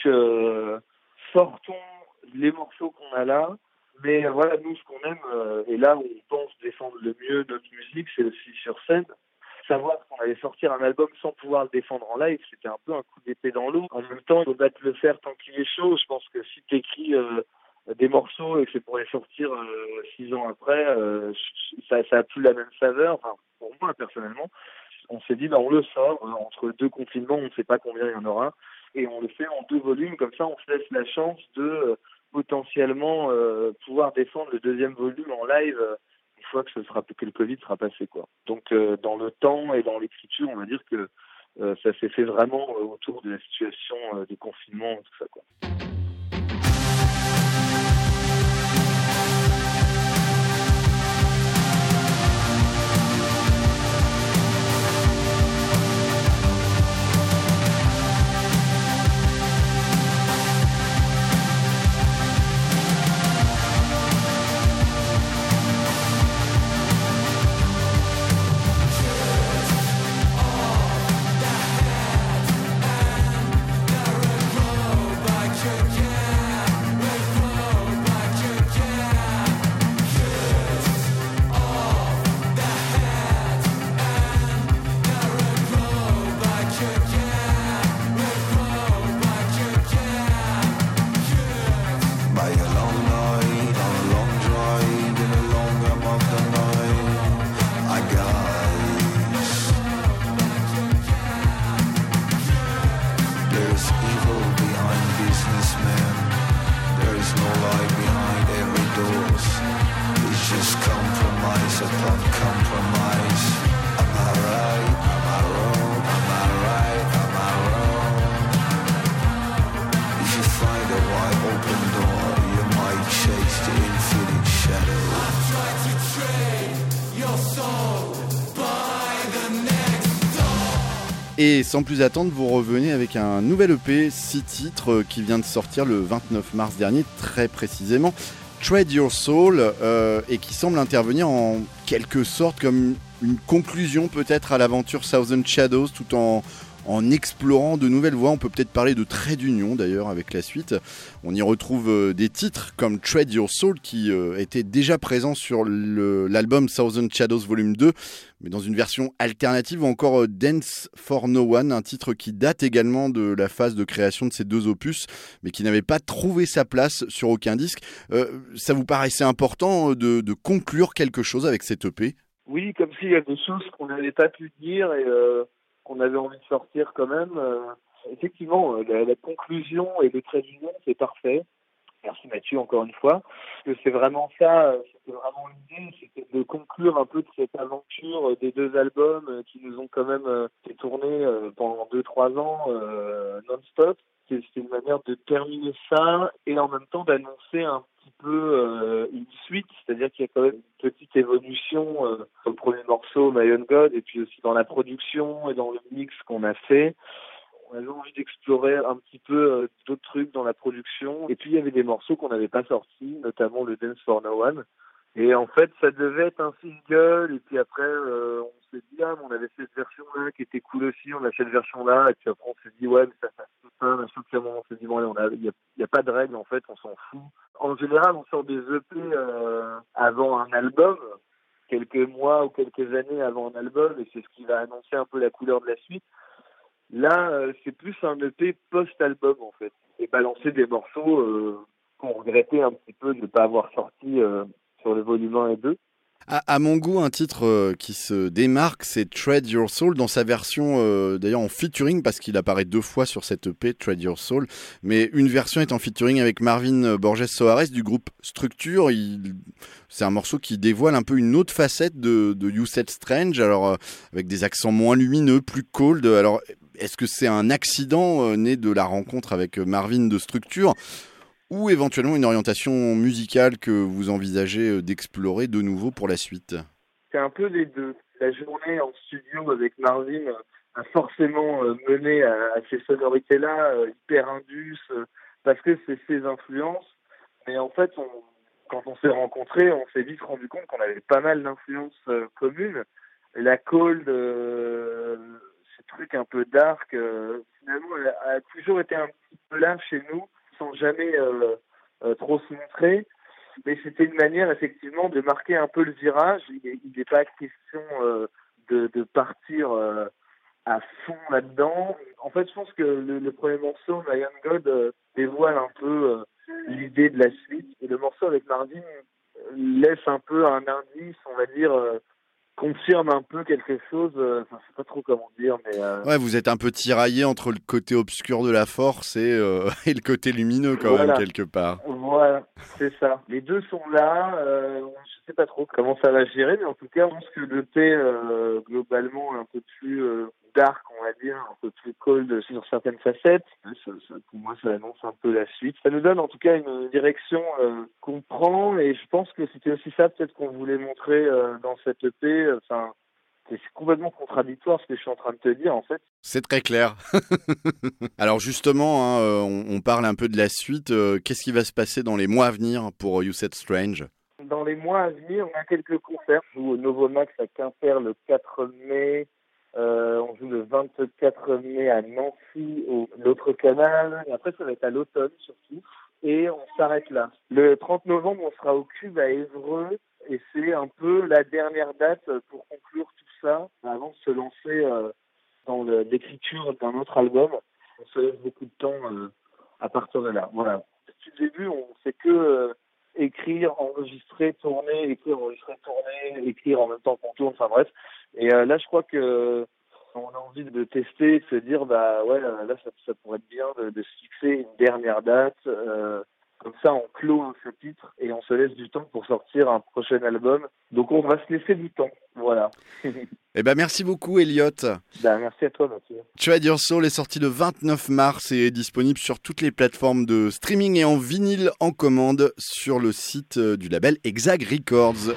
sortons les morceaux qu'on a là. Mais voilà, nous ce qu'on aime et là où on pense défendre le mieux notre musique, c'est aussi sur scène. Savoir qu'on allait sortir un album sans pouvoir le défendre en live, c'était un peu un coup d'épée dans l'eau. En même temps, il faut battre le fer tant qu'il est chaud. Je pense que si tu écris des morceaux et que c'est pour les sortir 6 ans après, ça a plus la même saveur. Enfin, pour moi, personnellement, on s'est dit, on le sort. Entre deux confinements, on ne sait pas combien il y en aura. Et on le fait en 2 volumes. Comme ça, on se laisse la chance de potentiellement pouvoir défendre le deuxième volume en live une fois que le Covid sera passé, quoi. Donc dans le temps et dans l'écriture, on va dire que ça s'est fait vraiment autour de la situation du confinement, tout ça, quoi. Et sans plus attendre, vous revenez avec un nouvel EP, 6 titres, qui vient de sortir le 29 mars dernier, très précisément, Trade Your Soul, et qui semble intervenir en quelque sorte comme une conclusion peut-être à l'aventure Thousand Shadows, tout en en explorant de nouvelles voies. On peut peut-être parler de trait d'union d'ailleurs avec la suite. On y retrouve des titres comme Trade Your Soul qui était déjà présent sur l'album Thousand Shadows Volume 2, mais dans une version alternative, ou encore Dance for No One, un titre qui date également de la phase de création de ces deux opus, mais qui n'avait pas trouvé sa place sur aucun disque. Ça vous paraissait important de conclure quelque chose avec cette EP ? Oui, comme s'il y a des choses qu'on n'avait pas pu dire et qu'on avait envie de sortir quand même. Effectivement, la conclusion et le trait d'union, c'est parfait. Merci Mathieu encore une fois. Parce que c'est vraiment ça, c'était vraiment l'idée, c'était de conclure un peu de cette aventure des deux albums qui nous ont quand même été tournés pendant 2-3 ans non-stop. C'était une manière de terminer ça et en même temps d'annoncer un petit peu une suite, c'est-à-dire qu'il y a quand même une petite évolution sur le premier morceau, My Own God, et puis aussi dans la production et dans le mix qu'on a fait. On avait envie d'explorer un petit peu d'autres trucs dans la production. Et puis il y avait des morceaux qu'on n'avait pas sortis, notamment le Dance for No One. Et en fait, ça devait être un single. Et puis après, on s'est dit, mais on avait cette version-là qui était cool aussi. On a cette version-là. Et puis après, on s'est dit, mais ça tout ça. À chaque moment, on s'est dit, il y a pas de règle, en fait, on s'en fout. En général, on sort des EP avant un album, quelques mois ou quelques années avant un album. Et c'est ce qui va annoncer un peu la couleur de la suite. Là, c'est plus un EP post-album, en fait. Et balancer des morceaux qu'on regrettait un petit peu de ne pas avoir sorti sur le volume 1 et 2. À mon goût, un titre qui se démarque, c'est Trade Your Soul, dans sa version d'ailleurs en featuring, parce qu'il apparaît 2 fois sur cette EP, Trade Your Soul, mais une version est en featuring avec Marvin Borges Soares du groupe Structure. C'est un morceau qui dévoile un peu une autre facette de You Said Strange, alors avec des accents moins lumineux, plus cold. Alors, est-ce que c'est un accident né de la rencontre avec Marvin de Structure, ou éventuellement une orientation musicale que vous envisagez d'explorer de nouveau pour la suite ? C'est un peu les deux. La journée en studio avec Marvin a forcément mené à ces sonorités-là, hyper indus, parce que c'est ses influences. Mais en fait, quand on s'est rencontrés, on s'est vite rendu compte qu'on avait pas mal d'influences communes. La cold, ce truc un peu dark, finalement, a toujours été un petit peu là chez nous, sans jamais trop se montrer, mais c'était une manière effectivement de marquer un peu le virage. Il n'est pas question de partir à fond là-dedans. En fait, je pense que le premier morceau, My Own God, dévoile un peu l'idée de la suite, et le morceau avec Marvin laisse un peu un indice, on va dire, confirme un peu quelque chose, je sais pas trop comment dire, mais... Ouais, vous êtes un peu tiraillé entre le côté obscur de la force et le côté lumineux quand même, quelque part. Voilà, c'est ça. Les deux sont là, je sais pas trop comment ça va gérer, mais en tout cas, je pense que le thé, globalement, un peu plus dark, on va dire, un peu plus cold sur certaines facettes. Pour moi, ça annonce un peu la suite. Ça nous donne en tout cas une direction qu'on prend, et je pense que c'était aussi ça peut-être qu'on voulait montrer dans cette EP. Enfin, c'est complètement contradictoire ce que je suis en train de te dire, en fait. C'est très clair. Alors justement, on parle un peu de la suite. Qu'est-ce qui va se passer dans les mois à venir pour You Said Strange ? Dans les mois à venir, on a quelques concerts. On joue au Novomax à Quimper le 4 mai. On joue le 24 mai à Nancy, au l'autre canal. Et après, ça va être à l'automne, surtout. Et on s'arrête là. Le 30 novembre, on sera au Cube à Évreux. Et c'est un peu la dernière date pour conclure tout ça, avant de se lancer dans l'écriture d'un autre album. On se laisse beaucoup de temps à partir de là. Voilà. Depuis le début, on fait que écrire, enregistrer, tourner, écrire, enregistrer, tourner, écrire en même temps qu'on tourne, enfin bref. Et là, je crois que on a envie de tester, de se dire, là, ça pourrait être bien de se fixer une dernière date. Comme ça, on clôt ce titre et on se laisse du temps pour sortir un prochain album. Donc, on va se laisser du temps. Voilà. Eh ben, merci beaucoup, Elliot. Merci à toi, Mathieu. Trade Your Soul est sorti le 29 mars et est disponible sur toutes les plateformes de streaming et en vinyle en commande sur le site du label Hexag Records.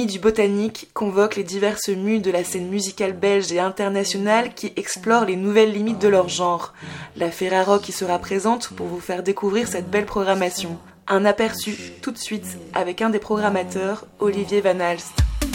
Nuits du Botanique convoquent les diverses mues de la scène musicale belge et internationale qui explorent les nouvelles limites de leur genre. La Ferraro qui sera présente pour vous faire découvrir cette belle programmation. Un aperçu tout de suite avec un des programmateurs, Olivier Van Halst.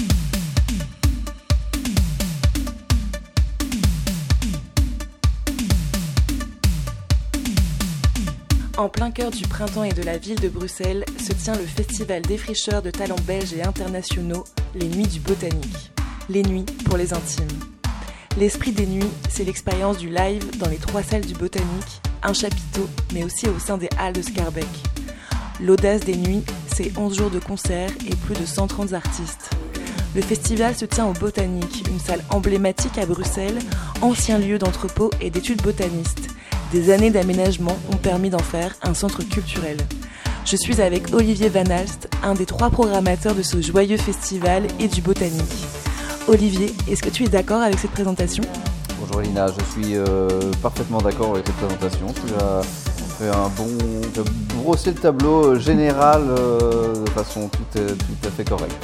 En plein cœur du printemps et de la ville de Bruxelles se tient le festival défricheur de talents belges et internationaux, les Nuits du Botanique. Les nuits pour les intimes. L'esprit des nuits, c'est l'expérience du live dans les 3 salles du Botanique, un chapiteau, mais aussi au sein des halles de Schaerbeek. L'audace des nuits, c'est 11 jours de concerts et plus de 130 artistes. Le festival se tient au Botanique, une salle emblématique à Bruxelles, ancien lieu d'entrepôt et d'études botanistes. Des années d'aménagement ont permis d'en faire un centre culturel. Je suis avec Olivier Van Halst, un des 3 programmateurs de ce joyeux festival et du Botanique. Olivier, est-ce que tu es d'accord avec cette présentation ? Bonjour Elina, je suis parfaitement d'accord avec cette présentation. Tu as fait brosser le tableau général de façon tout à fait correcte.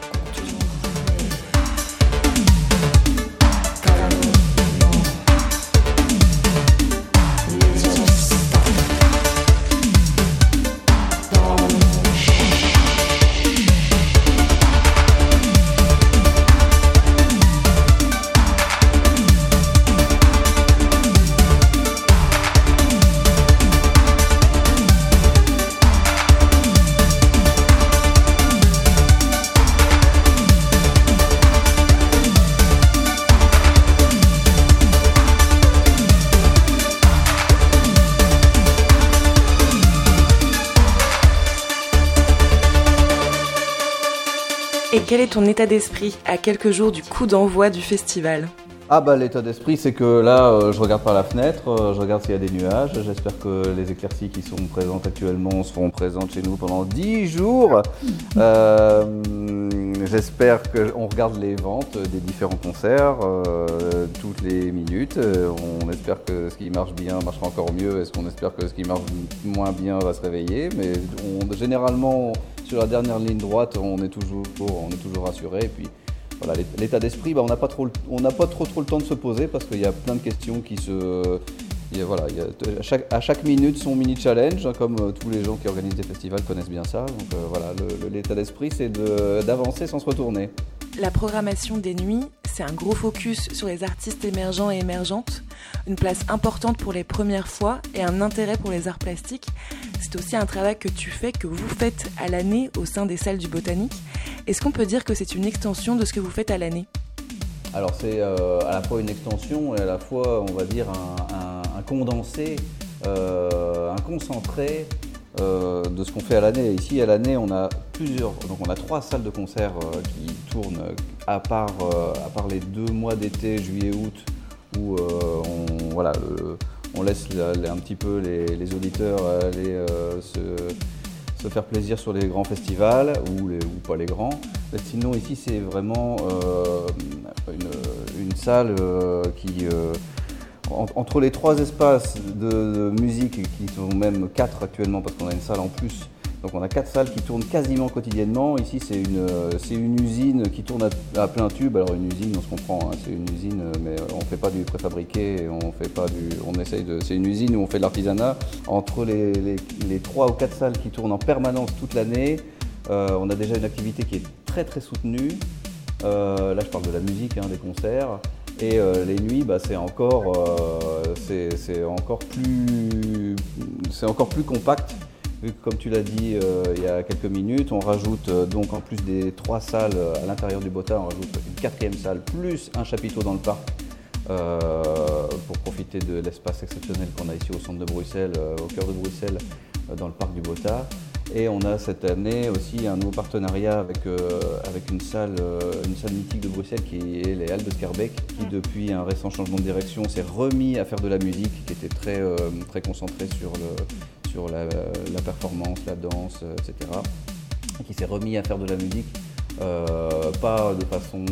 Et quel est ton état d'esprit à quelques jours du coup d'envoi du festival ? L'état d'esprit, c'est que là, je regarde par la fenêtre, je regarde s'il y a des nuages. J'espère que les éclaircies qui sont présentes actuellement seront présentes chez nous pendant 10 jours. J'espère qu'on regarde les ventes des différents concerts toutes les minutes. On espère que ce qui marche bien marchera encore mieux. Est-ce qu'on espère que ce qui marche moins bien va se réveiller ? Mais généralement, sur la dernière ligne droite, on est toujours rassuré. Et puis, voilà, l'état d'esprit, on n'a pas trop le temps de se poser parce qu'il y a plein de questions qui se... à chaque minute son mini challenge, comme tous les gens qui organisent des festivals connaissent bien ça. Donc l'état d'esprit, c'est d'avancer sans se retourner. La programmation des nuits, c'est un gros focus sur les artistes émergents et émergentes, une place importante pour les premières fois et un intérêt pour les arts plastiques. C'est aussi un travail que vous faites à l'année au sein des salles du Botanique. Est-ce qu'on peut dire que c'est une extension de ce que vous faites à l'année ? Alors c'est à la fois une extension et à la fois, on va dire, un condensé, un concentré de ce qu'on fait à l'année. Ici, à l'année, on a 3 salles de concert qui tournent, à part les 2 mois d'été, juillet-août, où on laisse un petit peu les auditeurs aller se faire plaisir sur les grands festivals ou pas les grands. Mais sinon, ici, c'est vraiment une salle qui... Entre les 3 espaces de musique, qui sont même 4 actuellement parce qu'on a une salle en plus, donc on a 4 salles qui tournent quasiment quotidiennement. Ici c'est une usine qui tourne à plein tube. Alors une usine, on se comprend, hein, c'est une usine, mais on ne fait pas du préfabriqué, c'est une usine où on fait de l'artisanat. Entre les 3 ou 4 salles qui tournent en permanence toute l'année, on a déjà une activité qui est très très soutenue. Là je parle de la musique, des concerts. Et les nuits, c'est encore plus compact, vu que comme tu l'as dit il y a quelques minutes, on rajoute donc en plus des 3 salles à l'intérieur du Bota, on rajoute une 4e salle plus un chapiteau dans le parc pour profiter de l'espace exceptionnel qu'on a ici au centre de Bruxelles, au cœur de Bruxelles, dans le parc du Bota. Et on a cette année aussi un nouveau partenariat avec une salle mythique de Bruxelles qui est les Halles de Schaerbeek, qui depuis un récent changement de direction s'est remis à faire de la musique, qui était très, très concentré sur la performance, la danse, etc. Et qui s'est remis à faire de la musique, pas de façon...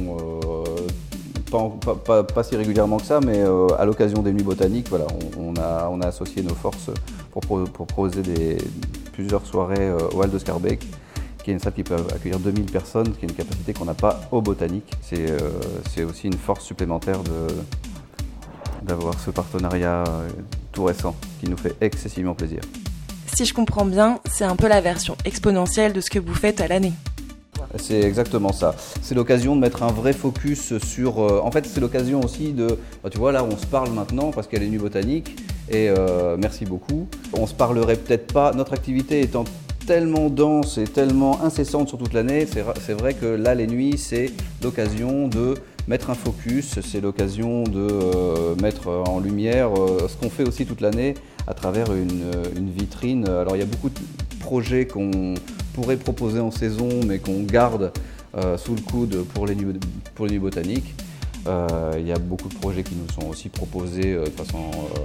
Pas si régulièrement que ça, mais à l'occasion des Nuits Botaniques, voilà, on a associé nos forces pour proposer plusieurs soirées aux Halles de Schaerbeek. qui est une salle qui peut accueillir 2000 personnes, qui est une capacité qu'on n'a pas au Botanique. C'est aussi une force supplémentaire d'avoir ce partenariat tout récent qui nous fait excessivement plaisir. Si je comprends bien, c'est un peu la version exponentielle de ce que vous faites à l'année. C'est exactement ça. C'est l'occasion de mettre un vrai focus sur... en fait, c'est l'occasion aussi de... Tu vois, là, on se parle maintenant parce qu'il y a les Nuits Botaniques et merci beaucoup. On se parlerait peut-être pas... Notre activité étant tellement dense et tellement incessante sur toute l'année, c'est vrai que là, les nuits, c'est l'occasion de mettre un focus, c'est l'occasion de mettre en lumière ce qu'on fait aussi toute l'année à travers une vitrine. Alors, il y a beaucoup de projets qu'on pourrait proposer en saison, mais qu'on garde sous le coude pour les nuits botaniques. Il y a beaucoup de projets qui nous sont aussi proposés de façon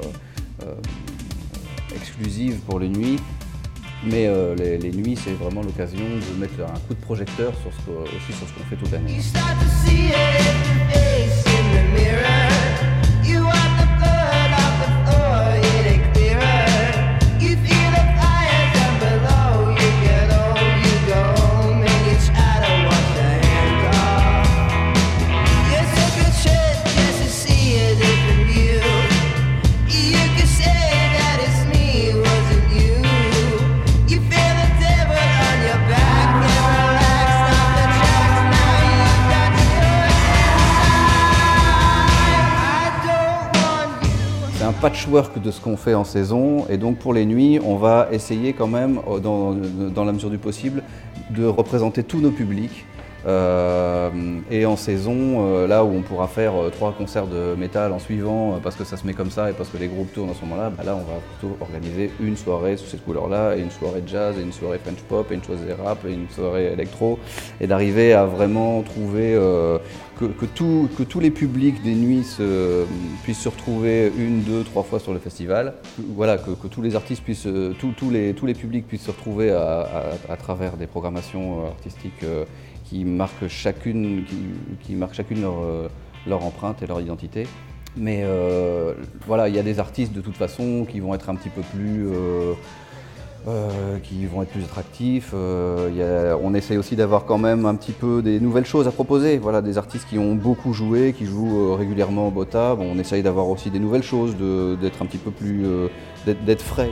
exclusive pour les nuits. Mais les nuits, c'est vraiment l'occasion de mettre un coup de projecteur aussi sur ce qu'on fait toute l'année. Patchwork de ce qu'on fait en saison, et donc pour les nuits on va essayer quand même dans la mesure du possible de représenter tous nos publics et en saison là où on pourra faire 3 concerts de métal en suivant parce que ça se met comme ça et parce que les groupes tournent à ce moment-là, là on va plutôt organiser une soirée sous cette couleur-là et une soirée jazz et une soirée French pop et une soirée rap et une soirée électro, et d'arriver à vraiment trouver que tous les publics des nuits puissent se retrouver 1, 2, 3 fois sur le festival. Voilà, que tous les artistes puissent, tous les publics puissent se retrouver à travers des programmations artistiques qui marquent chacune leur empreinte et leur identité. Mais voilà, il y a des artistes de toute façon qui vont être un petit peu plus... qui vont être plus attractifs. On essaye aussi d'avoir quand même un petit peu des nouvelles choses à proposer. Voilà, des artistes qui ont beaucoup joué, qui jouent régulièrement au Bota. Bon, on essaye d'avoir aussi des nouvelles choses, d'être un petit peu plus... d'être frais.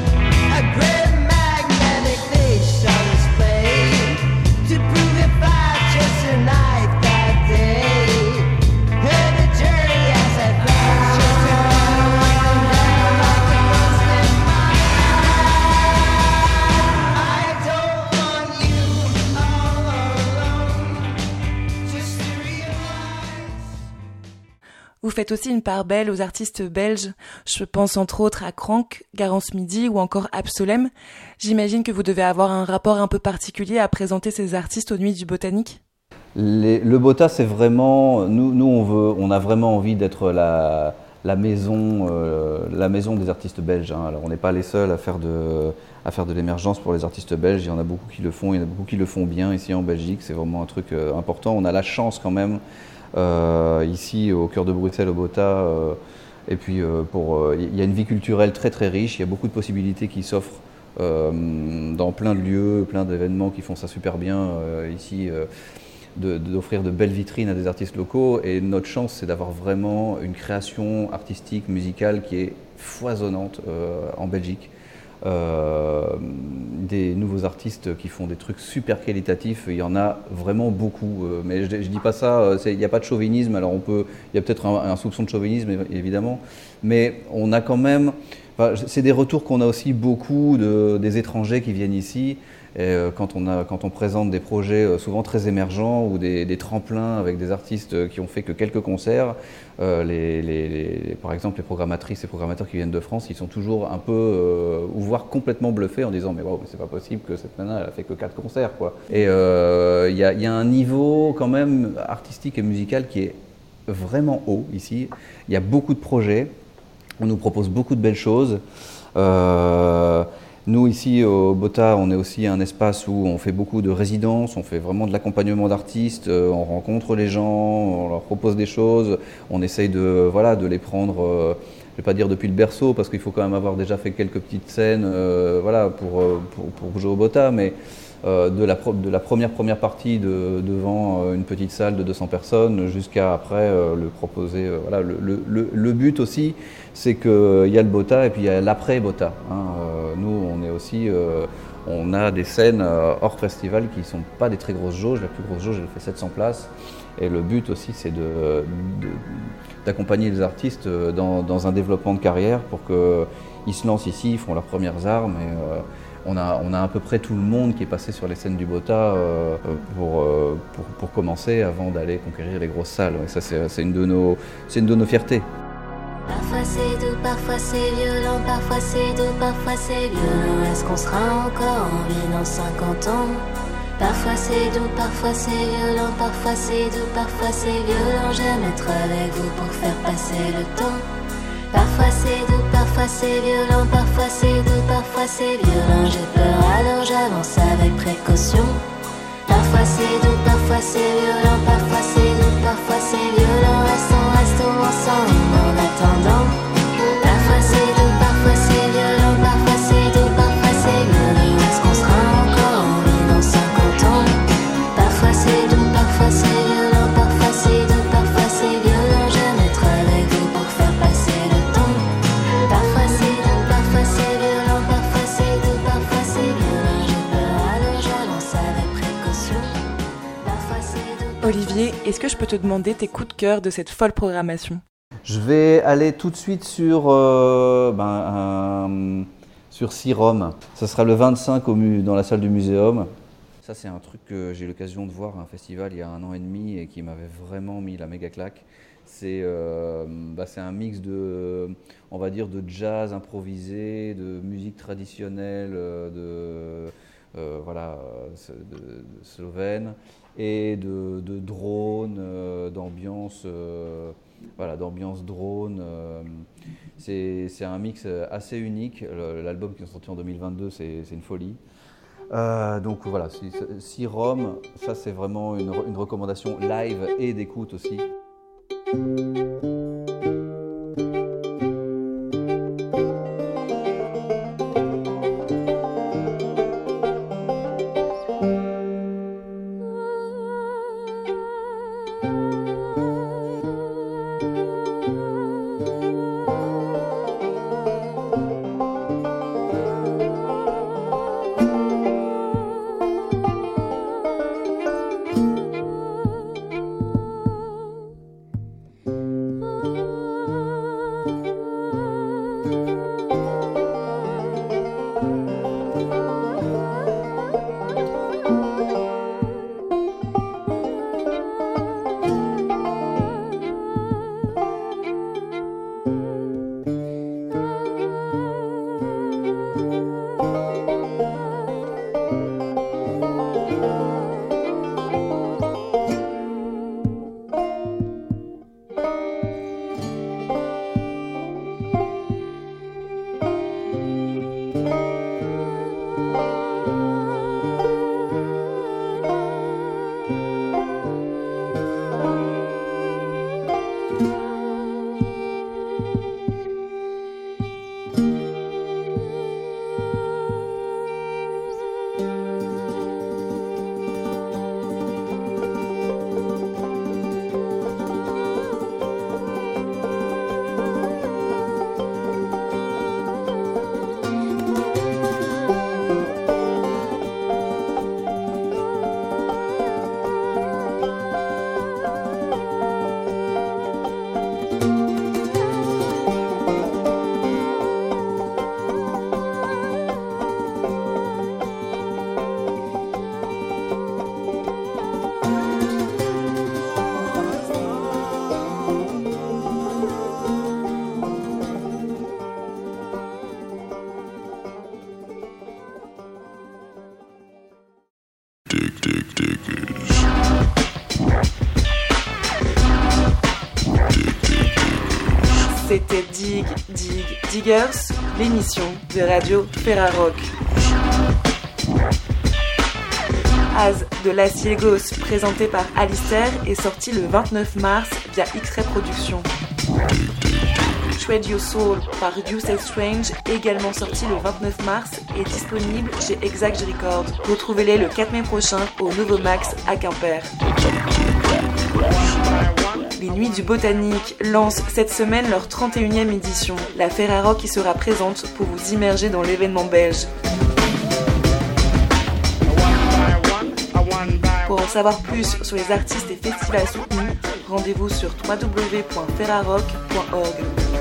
Vous faites aussi une part belle aux artistes belges. Je pense entre autres à Krank, Garance Midi ou encore Absolem. J'imagine que vous devez avoir un rapport un peu particulier à présenter ces artistes aux Nuits du Botanique. Le Bota, c'est vraiment... Nous on a vraiment envie d'être la maison des artistes belges. Hein. Alors on n'est pas les seuls à faire de l'émergence pour les artistes belges. Il y en a beaucoup qui le font, il y en a beaucoup qui le font bien ici en Belgique. C'est vraiment un truc important. On a la chance quand même ici au cœur de Bruxelles, au Bota, et puis il y a une vie culturelle très très riche, il y a beaucoup de possibilités qui s'offrent dans plein de lieux, plein d'événements qui font ça super bien ici, d'offrir de belles vitrines à des artistes locaux, et notre chance c'est d'avoir vraiment une création artistique, musicale qui est foisonnante en Belgique. Des nouveaux artistes qui font des trucs super qualitatifs, il y en a vraiment beaucoup, mais je dis pas ça, il n'y a pas de chauvinisme, alors il y a peut-être un soupçon de chauvinisme évidemment, mais on a quand même, c'est des retours qu'on a aussi beaucoup des étrangers qui viennent ici. Et quand on présente des projets souvent très émergents ou des tremplins avec des artistes qui ont fait que quelques concerts, par exemple les programmatrices et programmateurs qui viennent de France, ils sont toujours un peu, ou voire complètement bluffés en disant mais wow, c'est pas possible que cette nana elle a fait que 4 concerts quoi. Et il y a un niveau quand même artistique et musical qui est vraiment haut ici. Il y a beaucoup de projets, on nous propose beaucoup de belles choses. Nous, ici, au Bota, on est aussi un espace où on fait beaucoup de résidences, on fait vraiment de l'accompagnement d'artistes, on rencontre les gens, on leur propose des choses, on essaye de les prendre, je ne vais pas dire depuis le berceau, parce qu'il faut quand même avoir déjà fait quelques petites scènes pour jouer au Bota, mais de la première partie devant une petite salle de 200 personnes jusqu'à après le proposer. Voilà. Le but aussi, c'est qu'il y a le Bota et puis il y a l'après-Bota. Nous, on est aussi... on a des scènes hors festival qui ne sont pas des très grosses jauges. La plus grosse jauge, elle fait 700 places. Et le but aussi, c'est d'accompagner les artistes dans un développement de carrière pour qu'ils se lancent ici, ils font leurs premières armes. Et, on a à peu près tout le monde qui est passé sur les scènes du Bota pour commencer avant d'aller conquérir les grosses salles. Et ça, c'est une de nos fiertés. Parfois c'est doux, parfois c'est violent, parfois c'est doux, parfois c'est violent. Est-ce qu'on sera encore en vie dans 50 ans? Parfois c'est doux, parfois c'est violent, parfois c'est doux, parfois c'est violent. J'aime être avec vous pour faire passer le temps. Parfois c'est doux, parfois c'est violent, parfois c'est doux, parfois c'est violent. J'ai peur alors j'avance avec précaution. Parfois c'est doux, parfois c'est violent, parfois c'est doux, parfois c'est violent. Restons ensemble en attendant. Parfois c'est doux, parfois c'est violent, parfois c'est doux, parfois c'est violent. Est-ce qu'on sera encore en vie dans 50 ans? Parfois c'est doux, parfois c'est violent, parfois c'est doux, parfois c'est violent. J'aime être avec vous pour faire passer le temps. Parfois c'est doux, parfois c'est violent, parfois c'est doux, parfois c'est violent. J'ai peur alors j'avance avec précaution. Parfois c'est doux. Olivier, est-ce que je peux te demander tes coups de cœur de cette folle programmation? Je vais aller tout de suite sur Sirom. Ça sera le 25 dans la salle du Muséum. Ça, c'est un truc que j'ai eu l'occasion de voir à un festival il y a 1 an et demi et qui m'avait vraiment mis la méga claque. C'est un mix on va dire, de jazz improvisé, de musique traditionnelle, de slovène et de drones, d'ambiance drone. C'est un mix assez unique. L'album qui est sorti en 2022, c'est une folie. Donc voilà, Sirom, ça c'est vraiment une recommandation live et d'écoute aussi. C'était Diggers, l'émission de Radio Ferrarock. Az de l'Acier Gauss, présenté par Alistair, est sorti le 29 mars via X-Ray Productions. Trade Your Soul par Reduced Strange, également sorti le 29 mars, est disponible chez Exact Records. Retrouvez-les le 4 mai prochain au Nouveau Max à Quimper. Les Nuits du Botanique lancent cette semaine leur 31e édition. La Ferrarock y sera présente pour vous immerger dans l'événement belge. Pour en savoir plus sur les artistes et festivals soutenus, rendez-vous sur www.ferrarock.org.